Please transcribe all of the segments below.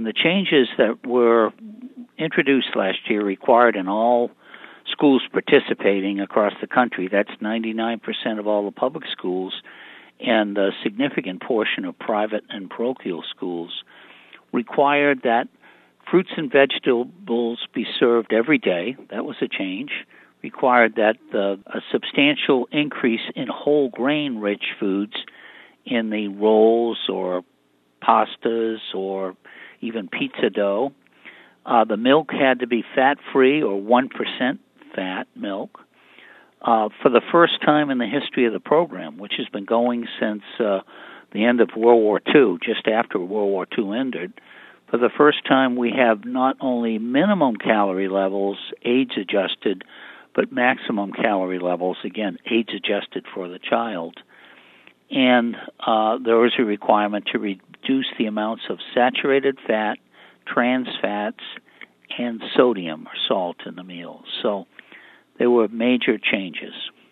And the changes that were introduced last year required in all schools participating across the country, that's 99% of all the public schools, and a significant portion of private and parochial schools, required that fruits and vegetables be served every day. That was a change. Required that a substantial increase in whole grain-rich foods in the rolls or pastas or even pizza dough. The milk had to be fat-free or 1% fat milk. For the first time in the history of the program, which has been going since the end of World War II, just after World War II ended, for the first time we have not only minimum calorie levels, age-adjusted, but maximum calorie levels, again, age-adjusted for the child. And there is a requirement to reduce the amounts of saturated fat, trans fats, and sodium or salt in the meals. So there were major changes.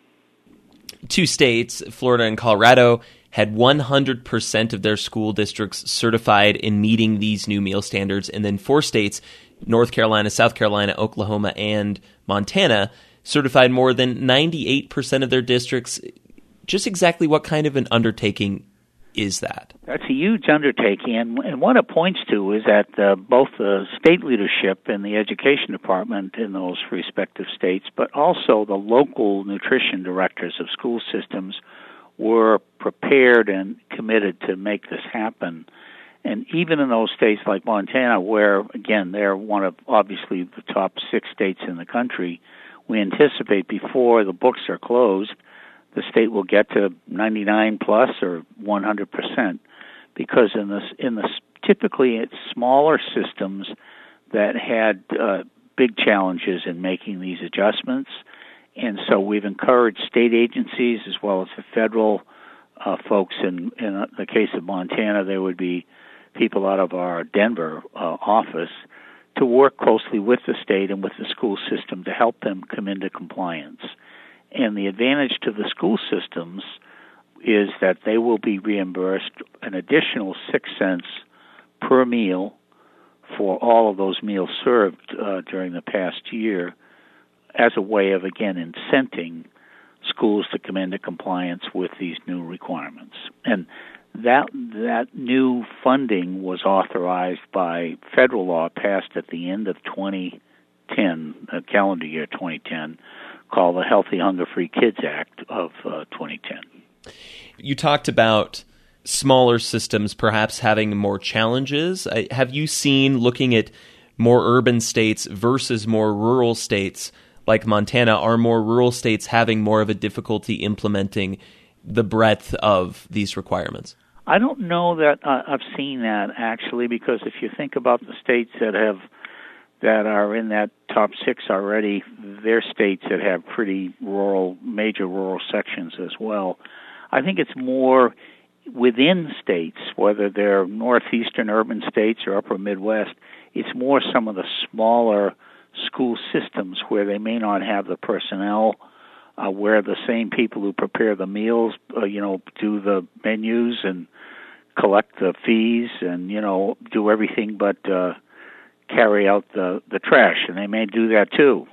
2 states, Florida and Colorado, had 100% of their school districts certified in meeting these new meal standards. And then 4 states, North Carolina, South Carolina, Oklahoma, and Montana, certified more than 98% of their districts. Just exactly what kind of an undertaking is that? That's a huge undertaking, and what it points to is that both the state leadership and the education department in those respective states, but also the local nutrition directors of school systems were prepared and committed to make this happen. And even in those states like Montana, where, again, they're one of obviously the top 6 states in the country, we anticipate before the books are closed, the state will get to 99 plus or 100%, because in the typically it's smaller systems that had big challenges in making these adjustments, and so we've encouraged state agencies as well as the federal folks. In the case of Montana, there would be people out of our Denver office to work closely with the state and with the school system to help them come into compliance. And the advantage to the school systems is that they will be reimbursed an additional 6 cents per meal for all of those meals served during the past year as a way of, again, incenting schools to come into compliance with these new requirements. And that new funding was authorized by federal law passed at the end of 2010, calendar year 2010, called the Healthy Hunger-Free Kids Act of 2010. You talked about smaller systems perhaps having more challenges. Have you seen, looking at more urban states versus more rural states like Montana, are more rural states having more of a difficulty implementing the breadth of these requirements? I don't know that I've seen that, actually, because if you think about the states that are in that top 6 already, they're states that have pretty major rural sections as well. I think it's more within states, whether they're northeastern urban states or upper Midwest, it's more some of the smaller school systems where they may not have the personnel, where the same people who prepare the meals, do the menus and collect the fees and, do everything but carry out the trash, and they may do that too.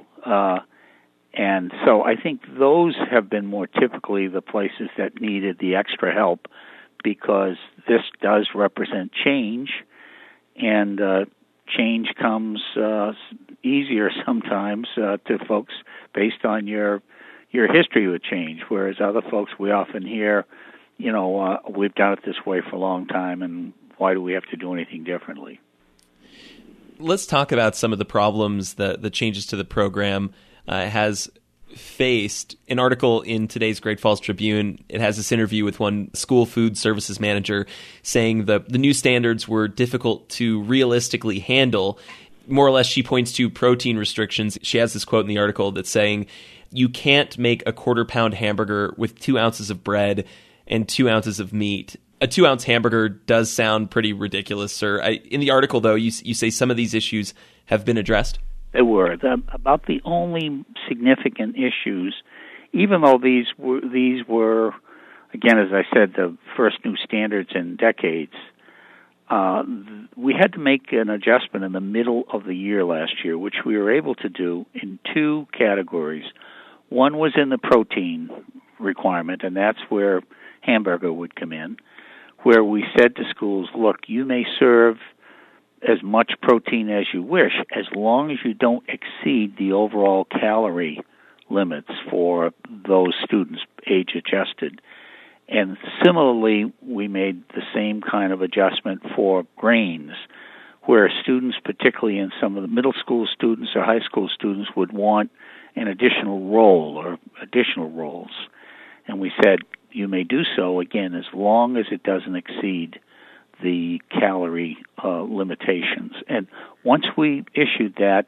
And so I think those have been more typically the places that needed the extra help, because this does represent change, and change comes easier sometimes to folks based on your history with change, whereas other folks we often hear, we've done it this way for a long time, and why do we have to do anything differently? Let's talk about some of the problems that the changes to the program has faced. An article in today's Great Falls Tribune, it has this interview with one school food services manager saying the new standards were difficult to realistically handle. More or less, she points to protein restrictions. She has this quote in the article that's saying, "You can't make a 1/4-pound hamburger with 2 ounces of bread and 2 ounces of meat." A 2-ounce hamburger does sound pretty ridiculous, sir. In the article, though, you say some of these issues have been addressed. They were. About the only significant issues, even though these were, again, as I said, the first new standards in decades, we had to make an adjustment in the middle of the year last year, which we were able to do in two categories. One was in the protein requirement, and that's where hamburger would come in, where we said to schools, look, you may serve as much protein as you wish, as long as you don't exceed the overall calorie limits for those students, age-adjusted. And similarly, we made the same kind of adjustment for grains, where students, particularly in some of the middle school students or high school students, would want an additional roll or additional rolls. And we said, you may do so, again, as long as it doesn't exceed the calorie limitations. And once we issued that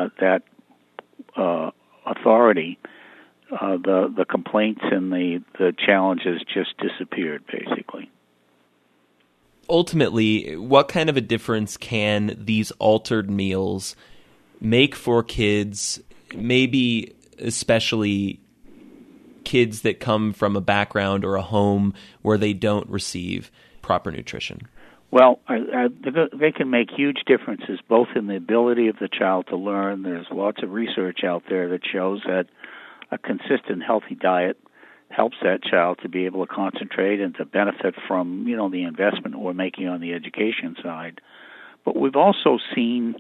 authority, the complaints and the challenges just disappeared, basically. Ultimately, what kind of a difference can these altered meals make for kids, maybe especially kids that come from a background or a home where they don't receive proper nutrition? Well, they can make huge differences, both in the ability of the child to learn. There's lots of research out there that shows that a consistent, healthy diet helps that child to be able to concentrate and to benefit from, the investment we're making on the education side. But we've also seen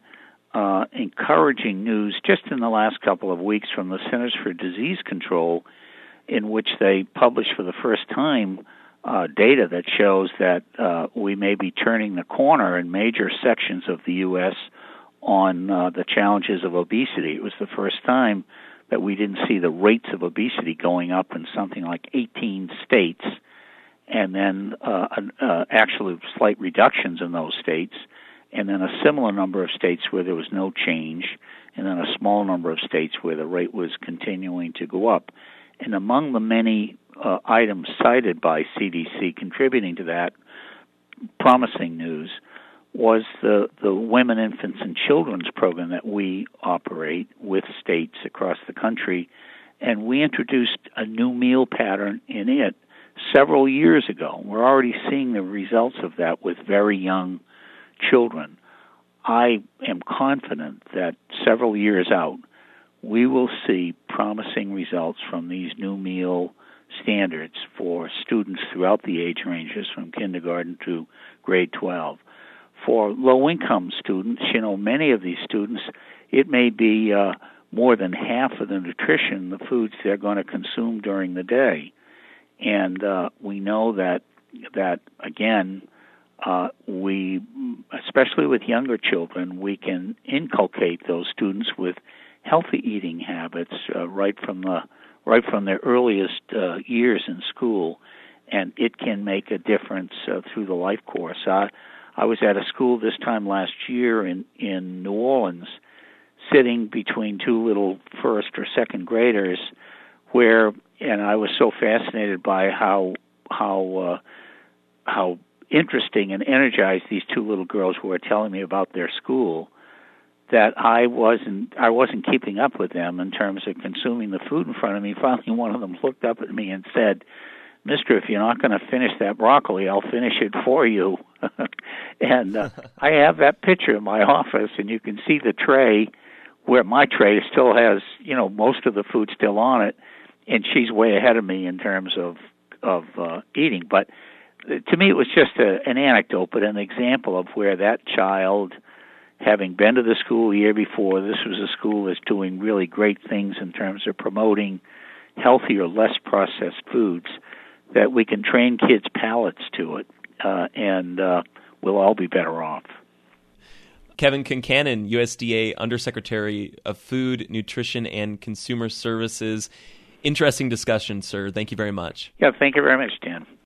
encouraging news just in the last couple of weeks from the Centers for Disease Control, in which they published for the first time data that shows that we may be turning the corner in major sections of the U.S. on the challenges of obesity. It was the first time that we didn't see the rates of obesity going up in something like 18 states, and then actually slight reductions in those states, and then a similar number of states where there was no change, and then a small number of states where the rate was continuing to go up. And among the many items cited by CDC contributing to that promising news was the Women, Infants, and Children's program that we operate with states across the country. And we introduced a new meal pattern in it several years ago. We're already seeing the results of that with very young children. I am confident that several years out, we will see promising results from these new meal standards for students throughout the age ranges from kindergarten to grade 12. For low-income students, many of these students, it may be more than half of the nutrition, the foods they're going to consume during the day. And we know that again, we, especially with younger children, we can inculcate those students with healthy eating habits right from their earliest years in school, and it can make a difference through the life course. I was at a school this time last year in New Orleans, sitting between two little first or second graders, and I was so fascinated by how interesting and energized these two little girls were telling me about their school, that I wasn't keeping up with them in terms of consuming the food in front of me. Finally, one of them looked up at me and said, "Mister, if you're not going to finish that broccoli, I'll finish it for you." And I have that picture in my office, and you can see the tray where my tray still has, most of the food still on it, and she's way ahead of me in terms of eating. But to me, it was just an anecdote, but an example of where that child, having been to the school the year before, this was a school that's doing really great things in terms of promoting healthier, less processed foods, that we can train kids' palates to it, and we'll all be better off. Kevin Concannon, USDA Undersecretary of Food, Nutrition, and Consumer Services. Interesting discussion, sir. Thank you very much. Yeah, thank you very much, Dan.